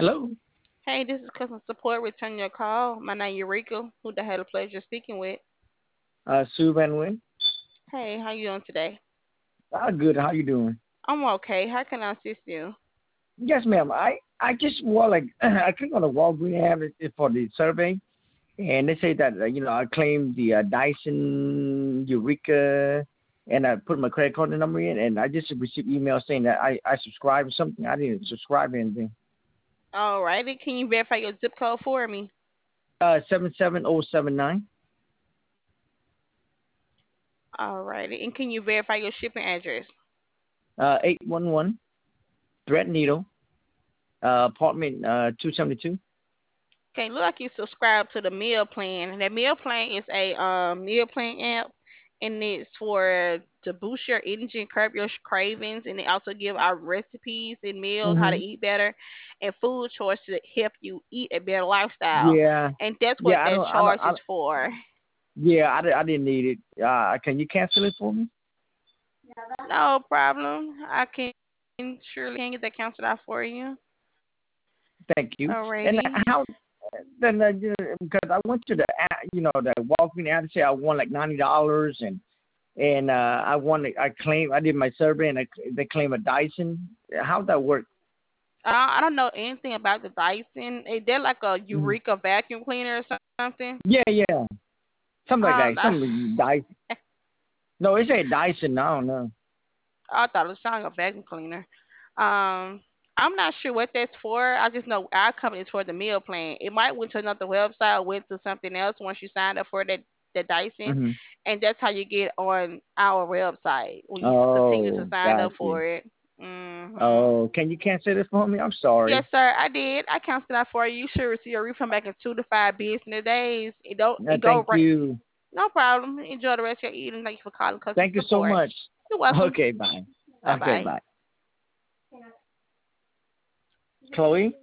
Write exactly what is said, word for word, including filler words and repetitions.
Hello, Hey, this is customer support. Returning your call. My name is Eureka. Who the had the pleasure of speaking with? uh, Sue Van Wyn. Hey, how you doing today? Uh, good. How you doing? I'm okay. How can I assist you? Yes, ma'am. I I just want like I clicked on the Walgreens ad for the survey, and they say that uh, you know I claimed the uh, Dyson Eureka, and I put my credit card number in, and I just received email saying that I I subscribed or something. I didn't subscribe to anything. Alrighty. Can you verify your zip code for me? Uh, seven seven zero seven nine. Alrighty. And can you verify your shipping address? Uh, eight one one Threadneedle, uh, apartment uh two seventy two. Okay, look like you subscribe to the meal plan. That meal plan is a um meal plan app, and it's for to boost your energy and curb your cravings, and they also give out recipes and meals how to Mhm. eat better, and food choices to help you eat a better lifestyle. Yeah. And that's what Yeah. I that don't. I don't. charge I, is for. Yeah, I, di- I didn't need it. Uh, can you cancel it for me? No problem. I can surely can get that counted out for you. Thank you. And Alrighty. how then? Uh, you know, because I went to the a- you know the Walgreens ad and say I won like ninety dollars and and uh, I won. I claim I did my survey and I, they claim a Dyson. How'd that work? Uh, I don't know anything about the Dyson. Is that like a Mhm. Eureka vacuum cleaner or something? Yeah, yeah, something like Um, that. Something Dyson. No, it said Dyson. I don't know. I thought it was sounding like a vacuum cleaner. Um, I'm not sure what that's for. I just know our company is for the meal plan. It might went to another website or went to something else once you signed up for that the Dyson, Hmm. and that's how you get on our website when you continue to Oh, sign got up you. for it. Mhm. Oh, can you cancel this for me? I'm Yes, sorry. sir. I did. I canceled that for you. You should receive a refund back in two to five business days. It don't. Uh, It go thank right. you. No problem. Enjoy the rest of your evening. Thank you for calling customer Thank you so support. much. You're welcome. Okay, bye. Bye Okay, bye. bye. Chloe?